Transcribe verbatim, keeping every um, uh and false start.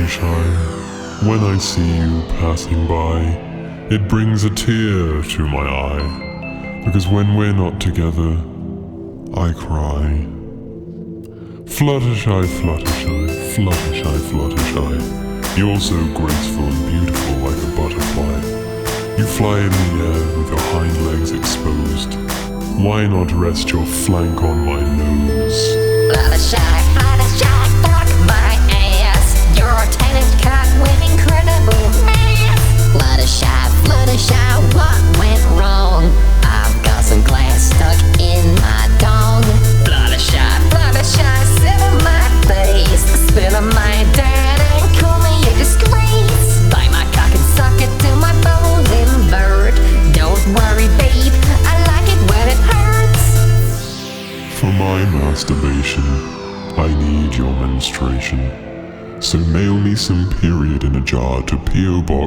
Fluttershy, when I see you passing by, it brings a tear to my eye, because when we're not together, I cry. Fluttershy, Fluttershy, Fluttershy, Fluttershy, you're so graceful and beautiful like a butterfly. You fly in the air with your hind legs exposed. Why not rest your flank on my nose? Fluttershy, Fluttershy, fuck my ass. You're a tennis cat with incredible mass. Fluttershy, Fluttershy, what went wrong? I've got some glass stuck in my dong. Fluttershy, Fluttershy, sit on my face, spit on my dirt and call me a disgrace. Bite my cock and suck it till my bones invert. Don't worry, babe, I like it when it hurts. For my masturbation, I need your menstruation. So mail me some period in a jar to P O Box